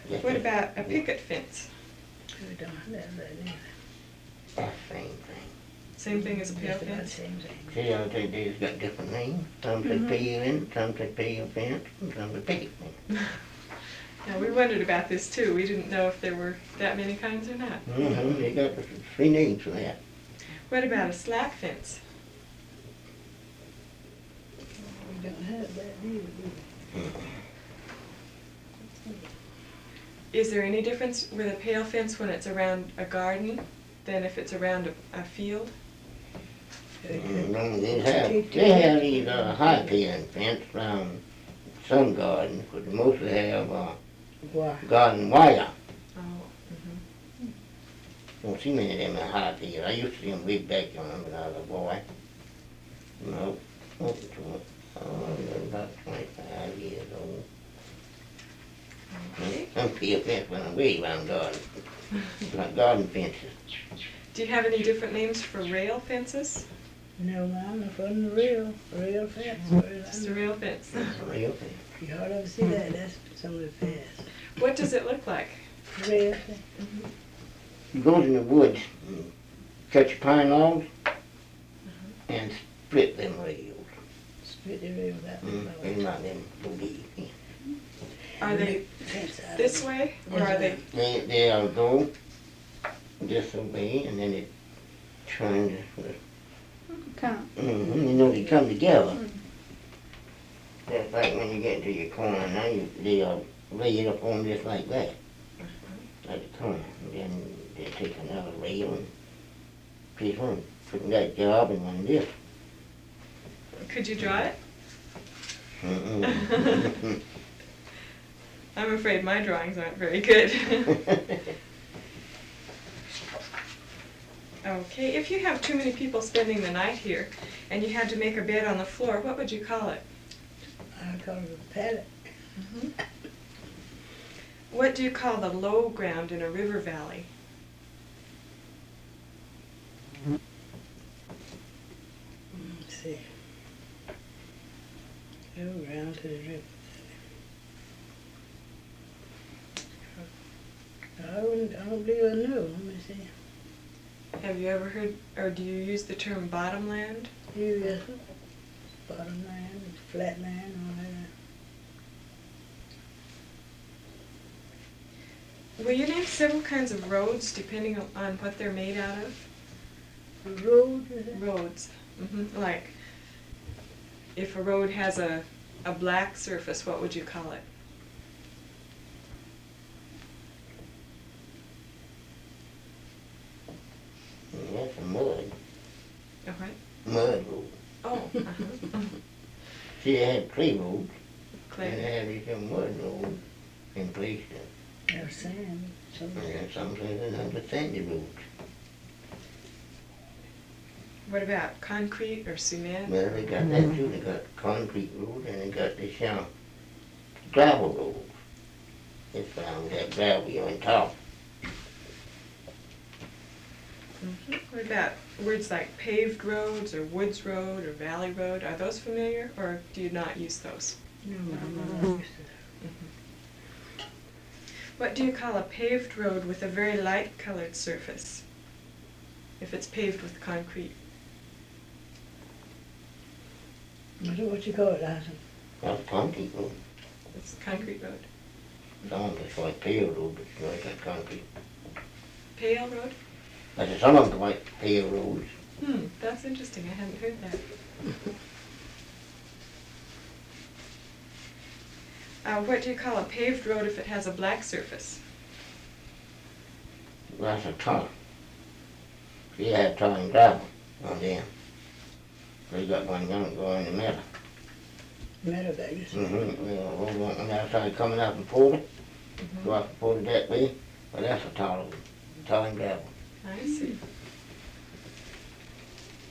What about a picket fence? We don't have that either. That's the same thing. Same thing as a pale Just about the fence? same thing. See how they've got different names? Some say pale in, some say pale fence, and some say picket fence. Yeah, we wondered about this too. We didn't know if there were that many kinds or not. Mm-hmm, they got 3 names for that. What about a slack fence? We don't have that either, do we? Is there any difference with a pale fence when it's around a garden than if it's around a field? They have these high peeling fence around some gardens, but they mostly have Why? garden wire. Oh, mhm. Don't see many of them in high peel. I used to see them way back on them when I was a boy. No, about 25 years old. Okay. Some peel fence went way around garden, like garden fences. Do you have any different names for rail fences? No, ma'am, from the real fence. Where's Just that? a rail fence. That's a real fence. You hardly ever see that, that's some of the fence. What does it look like? Real fence. You go in the woods, and cut your pine logs, and split them rails. Split the rail that They're not them boogie. Are they Fence out of this it. way or are they? They'll go this way, and then it turns. Come. You know, they come together. That's like when you get to your corner, now they'll lay it up on just like that, at the corner. And then they take another rail and piece one, putting that job in one of this. Could you draw it? Mm-mm. I'm afraid my drawings aren't very good. Okay, if you have too many people spending the night here and you had to make a bed on the floor, what would you call it? I call it a pallet. What do you call the low ground in a river valley? Let's see. Go around to the river. I don't believe I know. Let me see. Have you ever heard, or do you use the term bottomland? Yes, bottom land, flat land, all that. Will you name several kinds of roads depending on what they're made out of? The road, is it? Roads. Like, if a road has a black surface, what would you call it? That's a mud. A what? Mud road. Oh, See, they had clay roads, and clay. they had these little mud roads in places. Or sand, something. And then some places had the sandy roads. What about concrete or cement? Well, they got that too. They got concrete roads, and they got this gravel roads. It's found that gravel on top. What about words like paved roads or woods road or valley road? Are those familiar, or do you not use those? No, I'm not used to that. What do you call a paved road with a very light colored surface? If it's paved with concrete. I don't know what you call it, Alison. That's a concrete road. It's a concrete road. Some of it's like paved road, but you know, it's got concrete. Pale road? But some of them are like paved roads. That's interesting. I hadn't heard that. What do you call a paved road if it has a black surface? That's a tar. You have tar and gravel on them. They got one going in the middle. Meadow bags. Hold on on the outside coming out from Porter. Go out from Porter that way. Well, that's a tar road. Tar and gravel. I see.